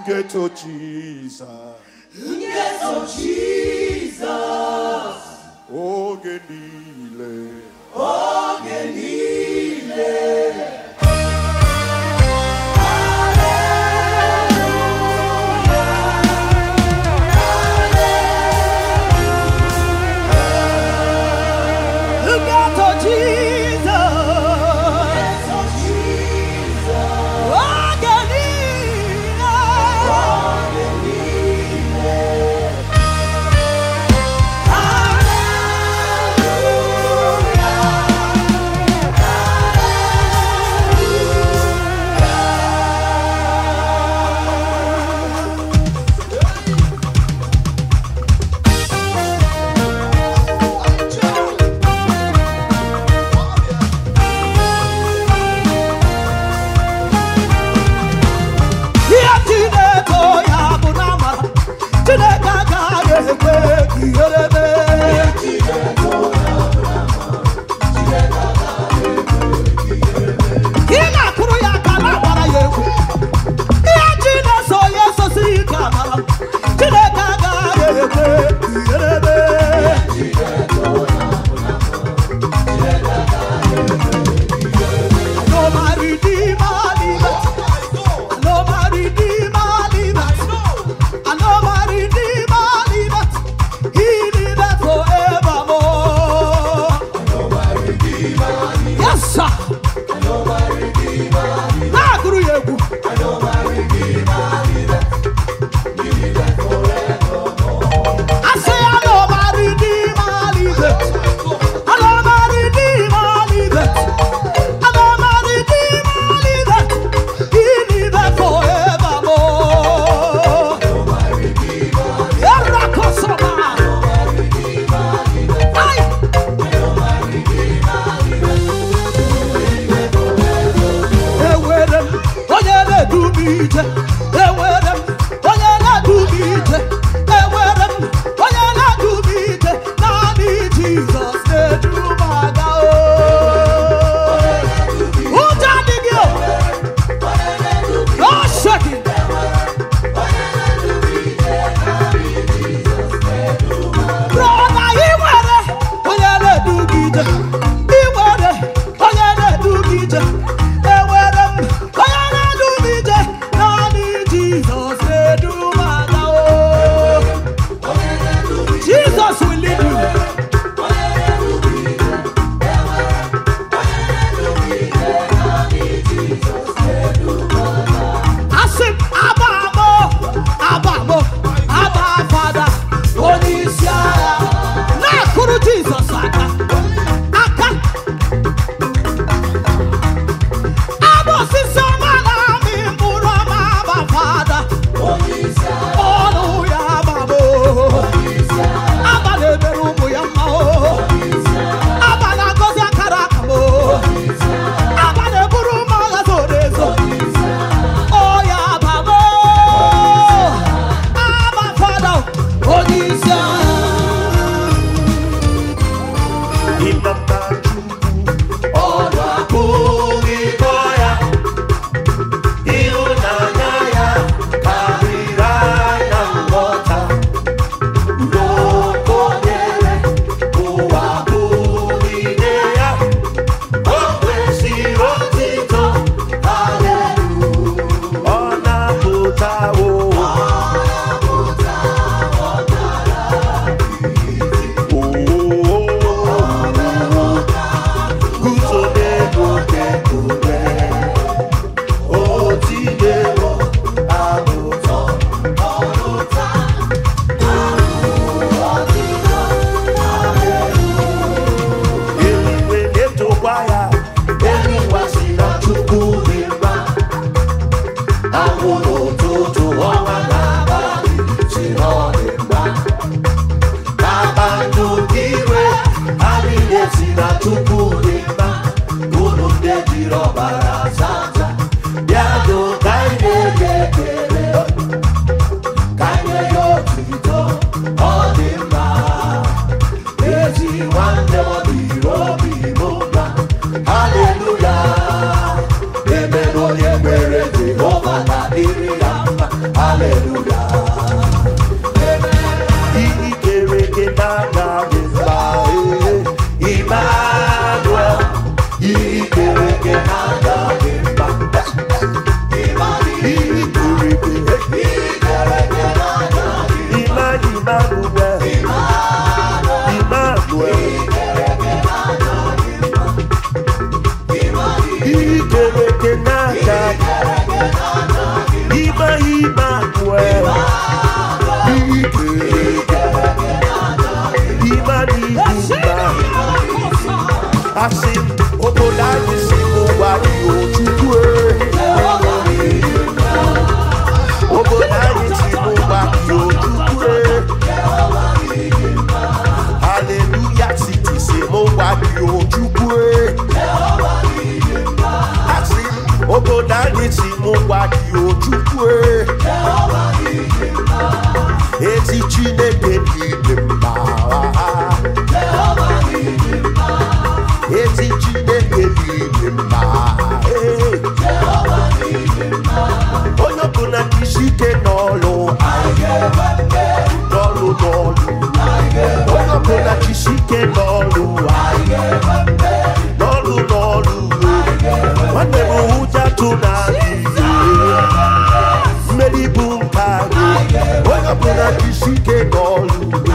Ghetto Jesus. Ghetto Jesus. Oh, Genile. Oh, Genile. I say na-agaghị mba. Emmanuel, ikere eke na-agaghị mba. Assim, obodo anyị si ụwa dị Ojukwu. Obodo anyị si ụwa dị Ojukwu. Hallelujah City si ụwa dị Ojukwu. Asị obodo anyị si ụwa dị Ojukwu. Ezi Chineke n'ime mma. Ezi Chineke n'ime mma. Onye ọbụla jisi ike n'ọlụ. N'ọlụ n'ọlụ. Onye ọbụla jisi ike n'ọlụ. N'ọlụ n'ọlụ. Nwanne m ụja tụ na ihe. Mmeri bụ nka. Onye ọbụla jisi ike n'ọlụ.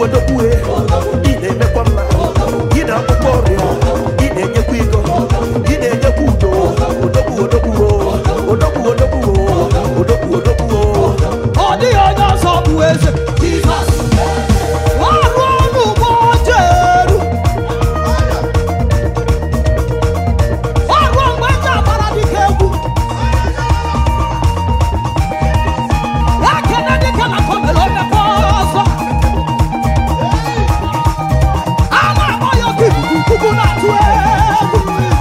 odogwu ị na-emekwa mma ị na-akpụkpọ ọrịa ị na-enyekwa ego ị na-enyekwa udo odogwu odogwu odogwu odogwu odogwu odogwu ọ dịghị onye ọzọ bụ eze Jizọs ọrụ ọrụ ụgbọ jeru ọrụ mgbe eji agbara dịka egwu ekene dịka na komere omekwa ọzọ a na-akpọ ya oke ikuku kuku na-atụ egwu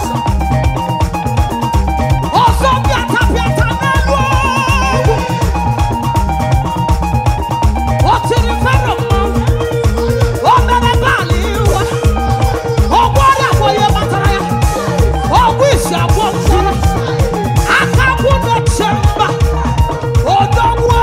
ọzọ pịata pịata n'elu ogwu o tiri fero mmanwụ o mere gbalị iwe ọgwụ ọrịa bụ onye matara ya ọgwụ isi abụọ mkpọrọ aka kwụ n'oche mba odogwu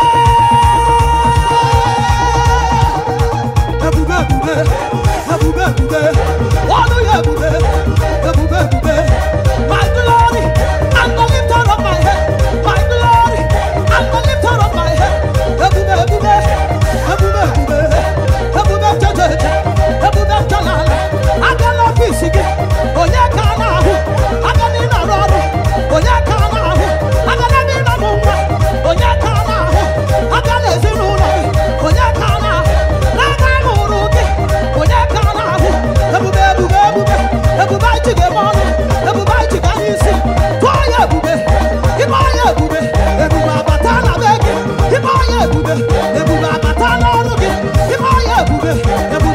ebube ebube ebube ebube ọnụ ya ebube ebube ebube my glory and the lifter of my head my glory and the lifter of my head ebube ebube ebube ebube ebube jejeje ebube jalala aga n'ọfisi gị onye ka a na-ahụ aga n'ịnọ ọrụ onye ka a na-ahụ aga n'ebe ịnọ bụ nwa onye ka a na-ahụ aga n'ezinụlọ gị onye ka a na-ahụ n'ebe a mụrụ gị onye ka a na-ahụ ebube ebube ebube ebube anyị ji ga-eme ọnụ ebube anyị ji ga n'isi tụọ ya ebube ịbe onye ebube ebube abata na be gị ịbe onye ebube ebube abata n'ọrụ gị ịbe onye ebube ebube